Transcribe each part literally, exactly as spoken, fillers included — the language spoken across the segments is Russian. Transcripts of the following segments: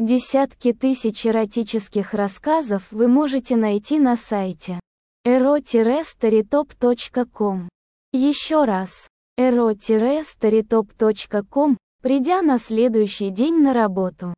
Десятки тысяч эротических рассказов вы можете найти на сайте эро старитоп точка ком. Еще раз, эро старитоп точка ком, придя на следующий день на работу.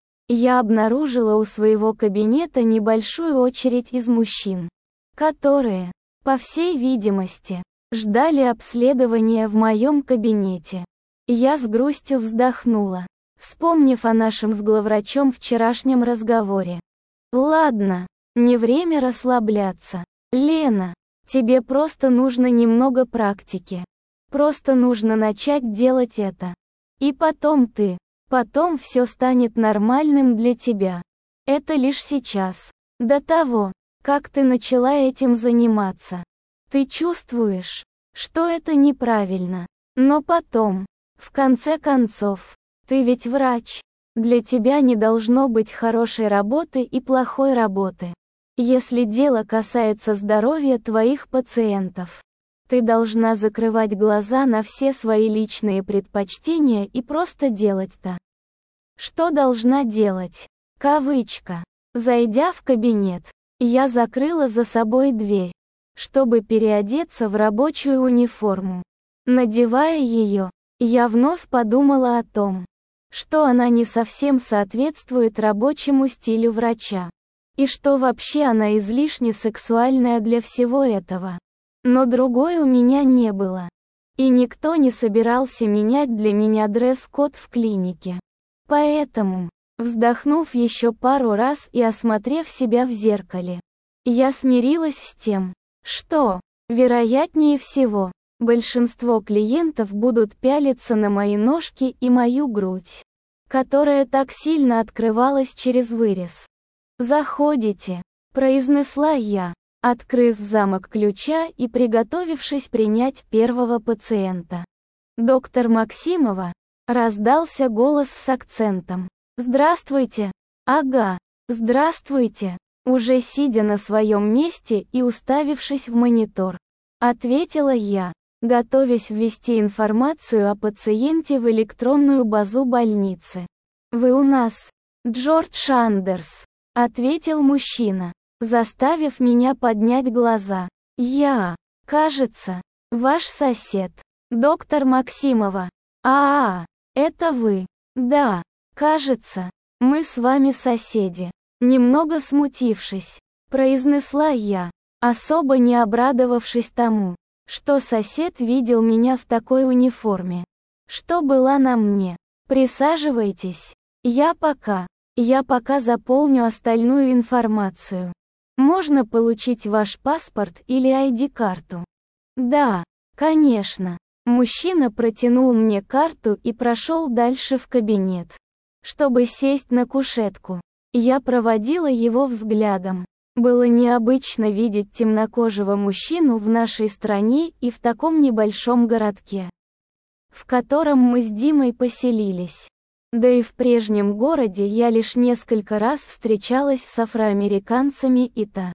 Я обнаружила у своего кабинета небольшую очередь из мужчин, которые, по всей видимости, ждали обследования в моем кабинете. Я с грустью вздохнула, вспомнив о нашем с главврачом вчерашнем разговоре. Ладно, не время расслабляться. Лена, тебе просто нужно немного практики. Просто нужно начать делать это. И потом ты, потом все станет нормальным для тебя. Это лишь сейчас. До того, как ты начала этим заниматься. Ты чувствуешь, что это неправильно. Но потом, в конце концов, ты ведь врач. Для тебя не должно быть хорошей работы и плохой работы. Если дело касается здоровья твоих пациентов, ты должна закрывать глаза на все свои личные предпочтения и просто делать-то. Что должна делать? Кавычка. Зайдя в кабинет, я закрыла за собой дверь, чтобы переодеться в рабочую униформу. Надевая ее, я вновь подумала о том, что она не совсем соответствует рабочему стилю врача. И что вообще она излишне сексуальная для всего этого. Но другой у меня не было. И никто не собирался менять для меня дресс-код в клинике. Поэтому, вздохнув еще пару раз и осмотрев себя в зеркале, я смирилась с тем, что, вероятнее всего, большинство клиентов будут пялиться на мои ножки и мою грудь, которая так сильно открывалась через вырез. «Заходите», — произнесла я, открыв замок ключа и приготовившись принять первого пациента. «Доктор Максимова?» — раздался голос с акцентом. «Здравствуйте». «Ага, здравствуйте», уже сидя на своем месте и уставившись в монитор, ответила я, готовясь ввести информацию о пациенте в электронную базу больницы. «Вы у нас, Джордж Андерс», — ответил мужчина, заставив меня поднять глаза. «Я, кажется, ваш сосед, доктор Максимова». «А, -а это вы?» «Да, кажется, мы с вами соседи». Немного смутившись, произнесла я, особо не обрадовавшись тому, что сосед видел меня в такой униформе, что была на мне. «Присаживайтесь. Я пока, я пока заполню остальную информацию. Можно получить ваш паспорт или ай ди-карту?» «Да, конечно». Мужчина протянул мне карту и прошел дальше в кабинет, чтобы сесть на кушетку. Я проводила его взглядом. Было необычно видеть темнокожего мужчину в нашей стране и в таком небольшом городке, в котором мы с Димой поселились. Да и в прежнем городе я лишь несколько раз встречалась с афроамериканцами и то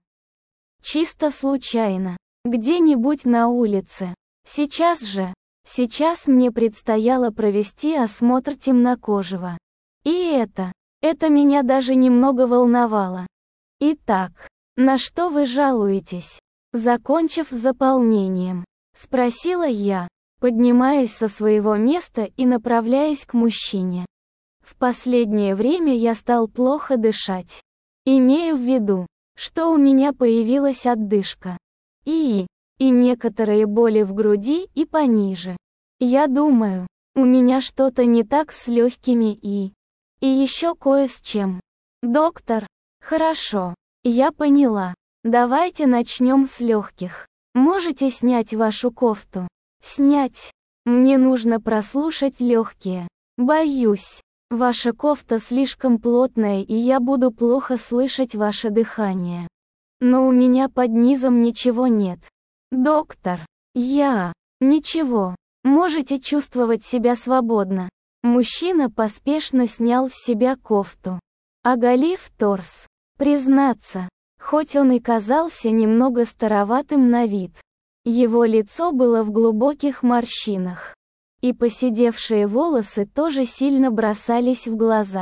чисто случайно, где-нибудь на улице. Сейчас же, сейчас мне предстояло провести осмотр темнокожего. И это, это меня даже немного волновало. «Итак, на что вы жалуетесь?» Закончив с заполнением, спросила я, поднимаясь со своего места и направляясь к мужчине. В последнее время я стал плохо дышать. Имею в виду, что у меня появилась отдышка. И, и некоторые боли в груди и пониже. Я думаю, у меня что-то не так с легкими и... И еще кое с чем. Доктор, хорошо, я поняла. Давайте начнем с легких. Можете снять вашу кофту? Снять? Мне нужно прослушать легкие. Боюсь, ваша кофта слишком плотная и я буду плохо слышать ваше дыхание. Но у меня под низом ничего нет. Доктор, я... Ничего. Можете чувствовать себя свободно. Мужчина поспешно снял с себя кофту, оголив торс. Признаться, хоть он и казался немного староватым на вид, его лицо было в глубоких морщинах, и поседевшие волосы тоже сильно бросались в глаза.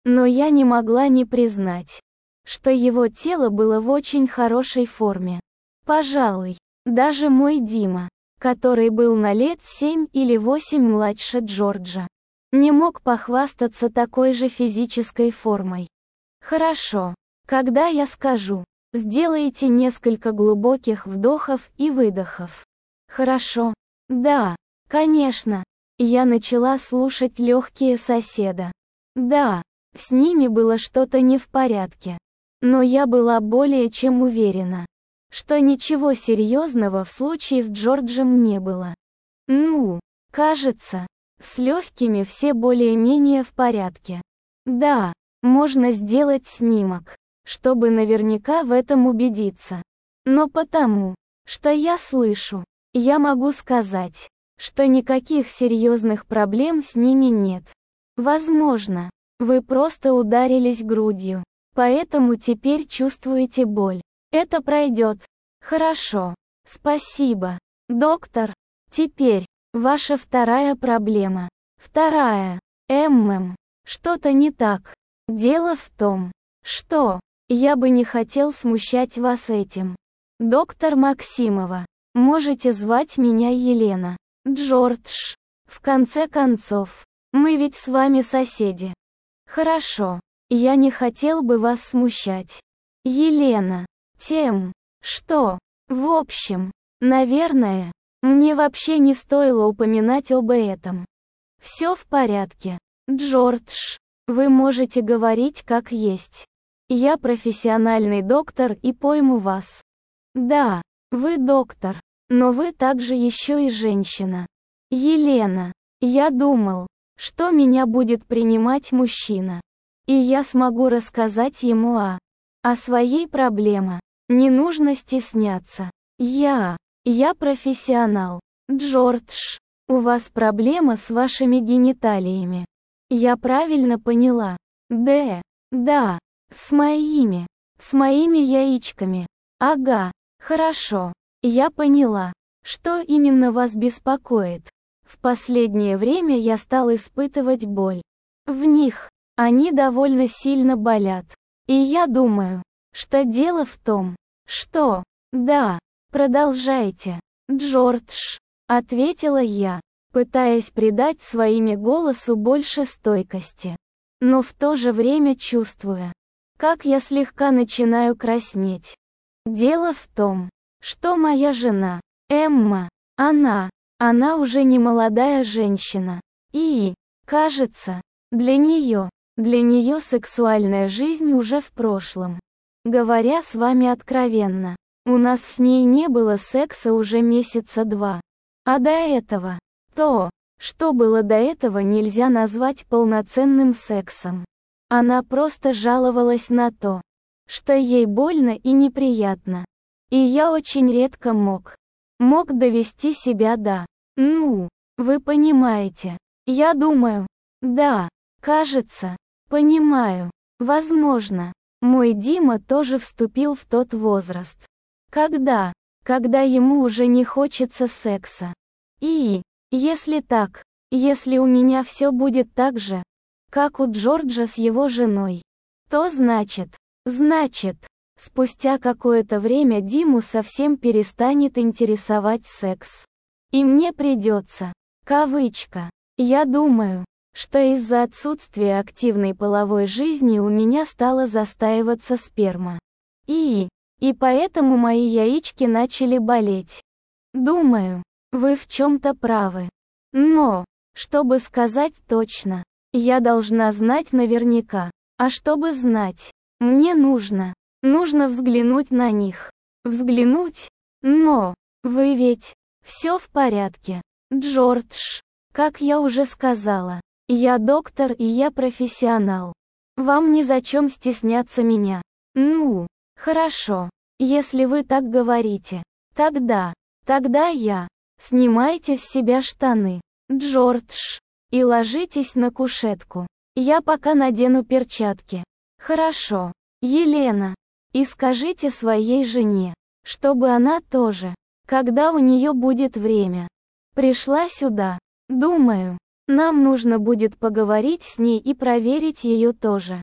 Но я не могла не признать, что его тело было в очень хорошей форме. Пожалуй, даже мой Дима, который был на лет семь или восемь младше Джорджа, не мог похвастаться такой же физической формой. Хорошо, когда я скажу, сделайте несколько глубоких вдохов и выдохов. Хорошо? Да, конечно. Я начала слушать легкие соседа. Да, с ними было что-то не в порядке. Но я была более чем уверена, что ничего серьезного в случае с Джорджем не было. Ну, кажется, с легкими все более-менее в порядке. Да, можно сделать снимок, чтобы наверняка в этом убедиться. Но потому, что я слышу, я могу сказать, что никаких серьезных проблем с ними нет. Возможно, вы просто ударились грудью, поэтому теперь чувствуете боль. Это пройдет. Хорошо. Спасибо, доктор. Теперь, ваша вторая проблема. Вторая. ММ. Что-то не так. Дело в том, что я бы не хотел смущать вас этим. Доктор Максимова. Можете звать меня Елена. Джордж. В конце концов, мы ведь с вами соседи. Хорошо. Я не хотел бы вас смущать. Елена. Тем, что, в общем, наверное, мне вообще не стоило упоминать об этом. Все в порядке. Джордж, вы можете говорить как есть. Я профессиональный доктор и пойму вас. Да, вы доктор, но вы также еще и женщина. Елена, я думал, что меня будет принимать мужчина. И я смогу рассказать ему о, о своей проблеме. Не нужно стесняться. Я, я профессионал. Джордж, у вас проблема с вашими гениталиями. Я правильно поняла? Да, да, с моими, с моими яичками. Ага, хорошо. Я поняла, что именно вас беспокоит. В последнее время я стал испытывать боль. В них, они довольно сильно болят. И я думаю, что дело в том, что... Да, продолжайте, Джордж, ответила я, пытаясь придать своему голосу больше стойкости. Но в то же время чувствуя, как я слегка начинаю краснеть. Дело в том, что моя жена, Эмма, она, она уже не молодая женщина. И, кажется, для нее, для нее сексуальная жизнь уже в прошлом. Говоря с вами откровенно, у нас с ней не было секса уже месяца два. А до этого, то, что было до этого, нельзя назвать полноценным сексом. Она просто жаловалась на то, что ей больно и неприятно. И я очень редко мог, мог довести себя до, ну, вы понимаете. Я думаю, да, кажется, понимаю, возможно, мой Дима тоже вступил в тот возраст, когда, когда ему уже не хочется секса. И, если так, если у меня все будет так же, как у Джорджа с его женой, то значит, значит, спустя какое-то время Диму совсем перестанет интересовать секс. И мне придется, кавычка, я думаю, что из-за отсутствия активной половой жизни у меня стала застаиваться сперма. И, и поэтому мои яички начали болеть. Думаю, вы в чем-то правы. Но, чтобы сказать точно, я должна знать наверняка. А чтобы знать, мне нужно, нужно взглянуть на них. Взглянуть? Но, вы ведь, все в порядке. Джордж, как я уже сказала, я доктор и я профессионал. Вам незачем стесняться меня. Ну, хорошо, если вы так говорите. Тогда, тогда я. Снимайте с себя штаны, Джордж, и ложитесь на кушетку. Я пока надену перчатки. Хорошо, Елена. И скажите своей жене, чтобы она тоже, когда у нее будет время, пришла сюда. Думаю, Нам нужно будет поговорить с ней и проверить ее тоже.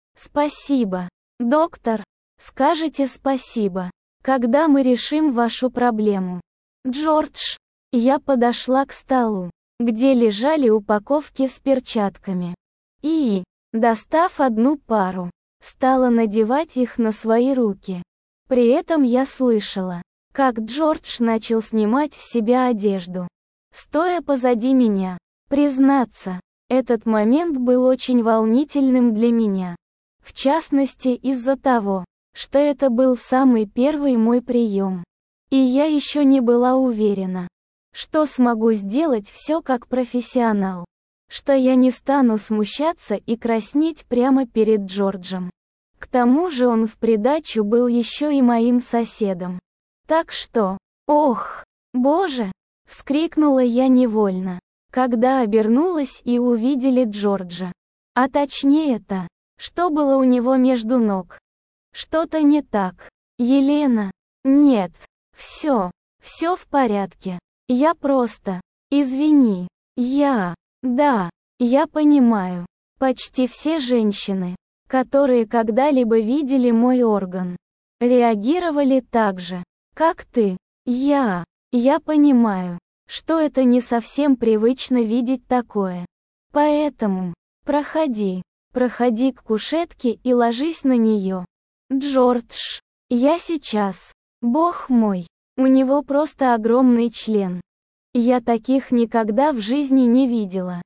Спасибо, доктор. Скажите спасибо, когда мы решим вашу проблему. Джордж. Я подошла к столу, где лежали упаковки с перчатками. И, достав одну пару, стала надевать их на свои руки. При этом я слышала, как Джордж начал снимать с себя одежду, стоя позади меня. Признаться, этот момент был очень волнительным для меня. В частности из-за того, что это был самый первый мой прием. И я еще не была уверена, что смогу сделать все как профессионал, что я не стану смущаться и краснеть прямо перед Джорджем. К тому же он в придачу был еще и моим соседом. Так что, ох, боже, вскрикнула я невольно, когда обернулась и увидели Джорджа. А точнее-то, что было у него между ног. Что-то не так. Елена. Нет. Все. Все в порядке. Я просто. Извини. Я. Да. Я понимаю. Почти все женщины, которые когда-либо видели мой орган, реагировали так же, как ты. Я. Я понимаю, что это не совсем привычно видеть такое. Поэтому, проходи, проходи к кушетке и ложись на нее. Джордж, я сейчас. Бог мой, у него просто огромный член. Я таких никогда в жизни не видела.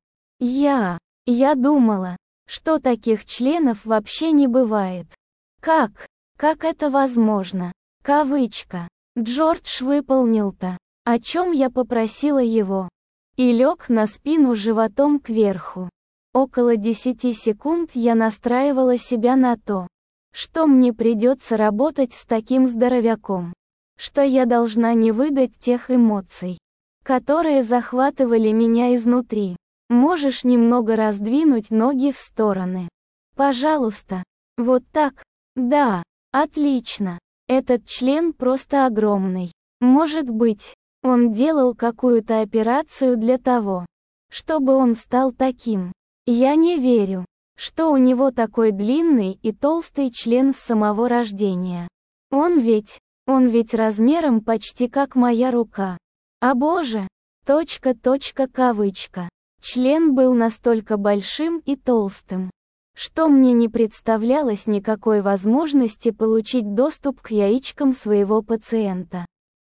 Я, я думала, что таких членов вообще не бывает. Как, как это возможно? Кавычка. Джордж выполнил-то, о чем я попросила его. И лег на спину животом кверху. Около десяти секунд я настраивала себя на то, что мне придется работать с таким здоровяком, что я должна не выдать тех эмоций, которые захватывали меня изнутри. Можешь немного раздвинуть ноги в стороны? Пожалуйста. Вот так? Да, отлично. Этот член просто огромный. Может быть, он делал какую-то операцию для того, чтобы он стал таким. Я не верю, что у него такой длинный и толстый член с самого рождения. Он ведь, он ведь размером почти как моя рука. А боже, точка, точка, кавычка. Член был настолько большим и толстым, что мне не представлялось никакой возможности получить доступ к яичкам своего пациента.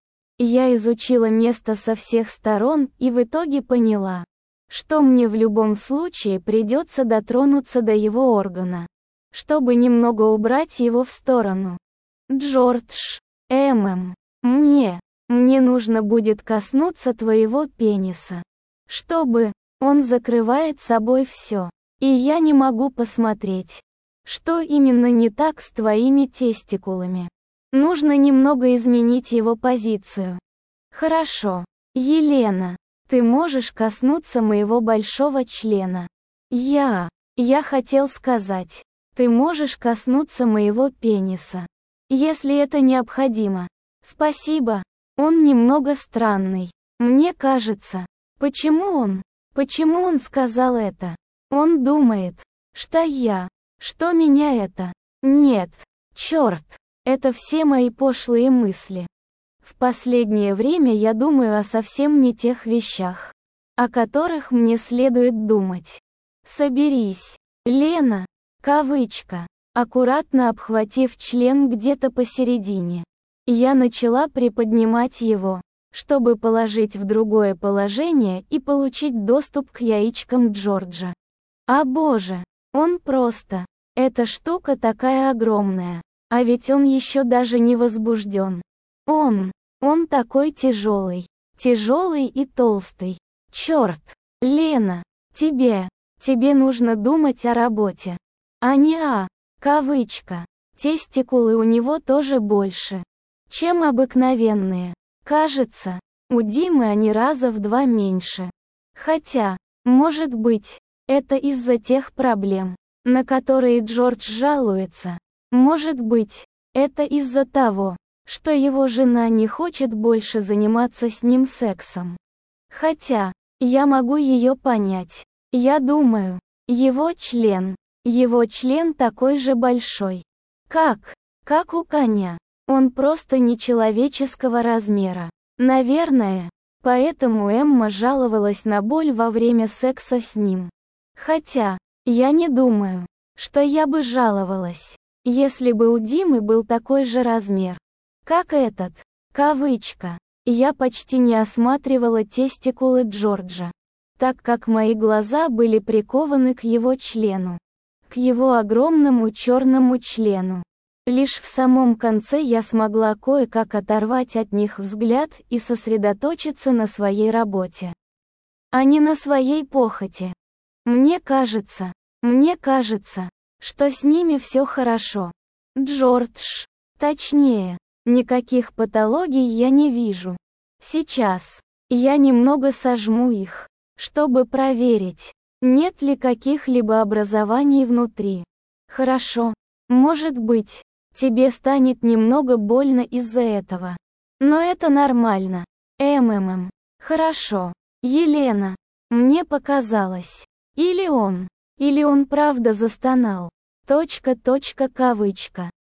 Я изучила место со всех сторон и в итоге поняла, что мне в любом случае придется дотронуться до его органа, чтобы немного убрать его в сторону. Джордж, эм, мне, мне нужно будет коснуться твоего пениса, чтобы, он закрывает собой все, и я не могу посмотреть, что именно не так с твоими тестикулами. Нужно немного изменить его позицию. Хорошо, Елена. Ты можешь коснуться моего большого члена. Я, я хотел сказать, ты можешь коснуться моего пениса, если это необходимо. Спасибо, он немного странный. Мне кажется, почему он, почему он сказал это? Он думает, что я, что меня это? Нет, черт, это все мои пошлые мысли. В последнее время я думаю о совсем не тех вещах, о которых мне следует думать. Соберись, Лена, кавычка, аккуратно обхватив член где-то посередине. Я начала приподнимать его, чтобы положить в другое положение и получить доступ к яичкам Джорджа. А боже, он просто, эта штука такая огромная, а ведь он еще даже не возбужден. Он, он такой тяжелый, тяжелый и толстый. Черт, Лена, тебе, тебе нужно думать о работе, а не о, кавычка, тестикулы у него тоже больше, чем обыкновенные. Кажется, у Димы они раза в два меньше. Хотя, может быть, это из-за тех проблем, на которые Джордж жалуется. Может быть, это из-за того, что его жена не хочет больше заниматься с ним сексом. Хотя, Я могу ее понять. Я думаю, его член, его член такой же большой. Как? Как у коня. Он просто нечеловеческого размера. Наверное, поэтому Эмма жаловалась на боль во время секса с ним. Хотя, я не думаю, что я бы жаловалась, если бы у Димы был такой же размер, как этот. Кавычка. Я почти не осматривала тестикулы Джорджа, так как мои глаза были прикованы к его члену, к его огромному черному члену. Лишь в самом конце я смогла кое-как оторвать от них взгляд и сосредоточиться на своей работе, а не на своей похоти. Мне кажется, мне кажется, что с ними все хорошо. Джордж. Точнее, никаких патологий я не вижу. Сейчас я немного сожму их, чтобы проверить, нет ли каких-либо образований внутри. Хорошо, может быть, тебе станет немного больно из-за этого. Но это нормально. МММ. Хорошо. Елена. Мне показалось. Или он. Или он правда застонал. Точка, точка, кавычка.